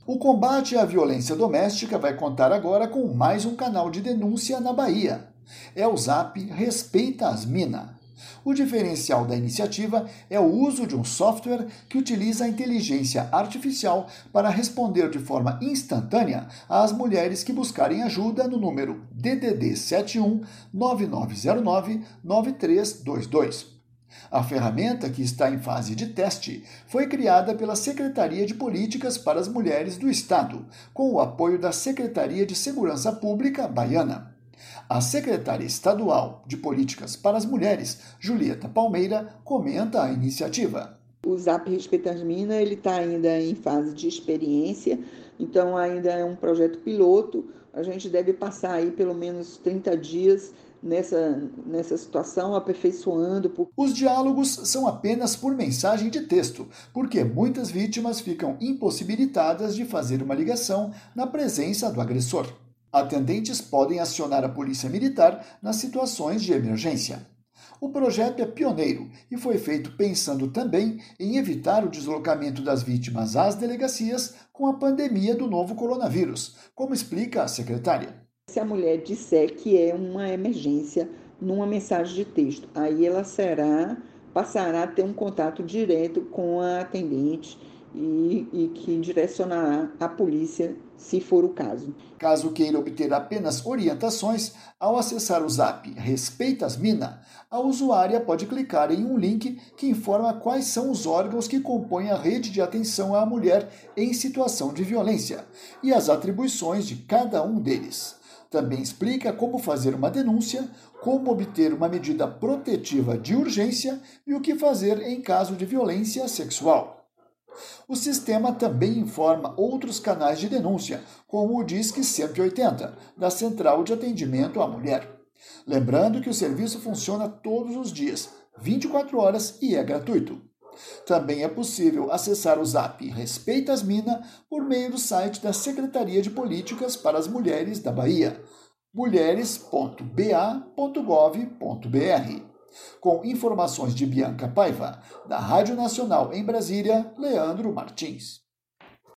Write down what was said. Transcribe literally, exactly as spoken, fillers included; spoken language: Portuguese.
O combate à violência doméstica vai contar agora com mais um canal de denúncia na Bahia. É o Zap Respeita as Mina. O diferencial da iniciativa é o uso de um software que utiliza a inteligência artificial para responder de forma instantânea às mulheres que buscarem ajuda no número D D D sete um nove nove zero nove nove três dois dois. A ferramenta, que está em fase de teste, foi criada pela Secretaria de Políticas para as Mulheres do Estado, com o apoio da Secretaria de Segurança Pública baiana. A secretária estadual de Políticas para as Mulheres, Julieta Palmeira, comenta a iniciativa. O Zap Respeita as Mina está ainda em fase de experiência, então ainda é um projeto piloto. A gente deve passar aí pelo menos trinta dias nessa, nessa situação, aperfeiçoando. Por... Os diálogos são apenas por mensagem de texto, porque muitas vítimas ficam impossibilitadas de fazer uma ligação na presença do agressor. Atendentes podem acionar a Polícia Militar nas situações de emergência. O projeto é pioneiro e foi feito pensando também em evitar o deslocamento das vítimas às delegacias com a pandemia do novo coronavírus, como explica a secretária. Se a mulher disser que é uma emergência numa mensagem de texto, aí ela será, passará a ter um contato direto com a atendente e, e que direcionará a polícia, se for o caso. Caso queira obter apenas orientações, ao acessar o Zap Respeita as Mina, a usuária pode clicar em um link que informa quais são os órgãos que compõem a rede de atenção à mulher em situação de violência e as atribuições de cada um deles. Também explica como fazer uma denúncia, como obter uma medida protetiva de urgência e o que fazer em caso de violência sexual. O sistema também informa outros canais de denúncia, como o Disque cento e oitenta, da Central de Atendimento à Mulher. Lembrando que o serviço funciona todos os dias, vinte e quatro horas, e é gratuito. Também é possível acessar o Zap Respeita as Mina por meio do site da Secretaria de Políticas para as Mulheres da Bahia, mulheres ponto b a ponto gov ponto b r. Com informações de Bianca Paiva, da Rádio Nacional em Brasília, Leandro Martins.